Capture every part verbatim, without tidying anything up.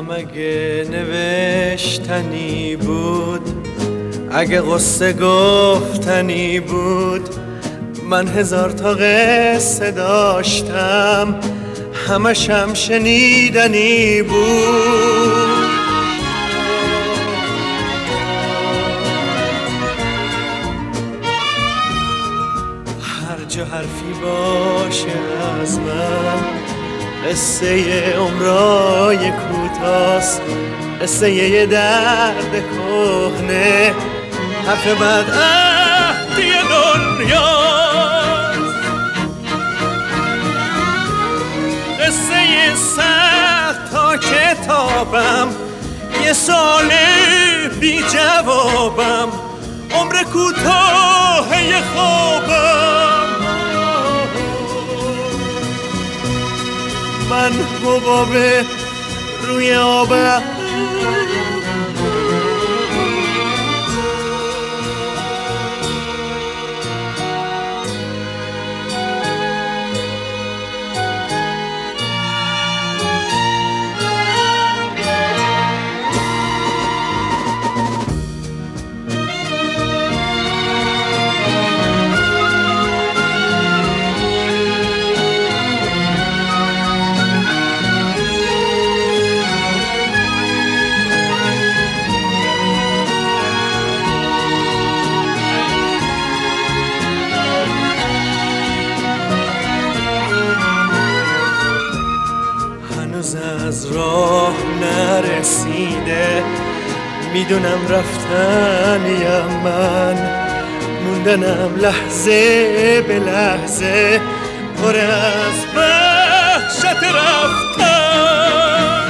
اگه نوشتنی بود، اگه قصه گفتنی بود، من هزار تا قصه داشتم، همشم شنیدنی بود. هر جا حرفی باشه از من، قصه عمرای کوتاست، قصه یه درد کهنه، حرف بد عهدی دنیاست، قصه سخت تا کتابم، یه سال بی جوابم، عمر کوتاه یه خوابم. من حباب روی آبم، از راه نرسیده، میدونم رفتنیم من، موندنم لحظه به لحظه، پر از وحشت رفتن.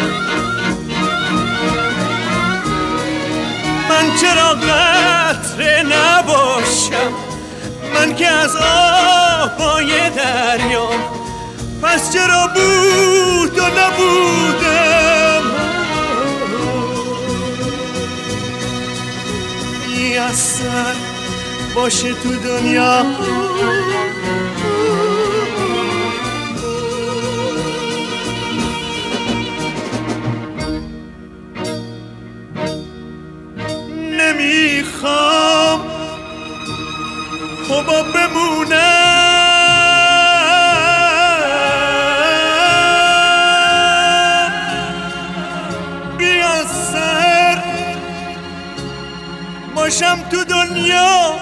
من چرا قطره نباشم، من که از آبای دریام، پس چرا بود و نبودم، میسر باشه تو دنیا. نمیخوام حباب بمونم، باشم تو دنیا.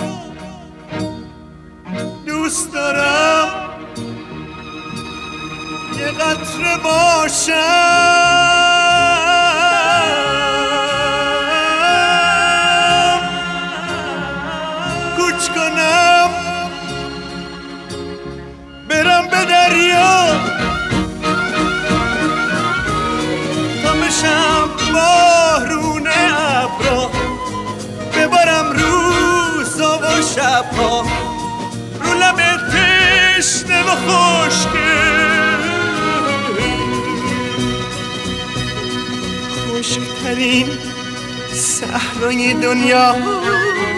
دوست دارم یه قطره باشم، کوچ کنم برم به دریا، تا بشم بارون ابرا، ببارم روزا و شبها، رو لب تشنه و خشکه، خشکترین صحرای دنیا.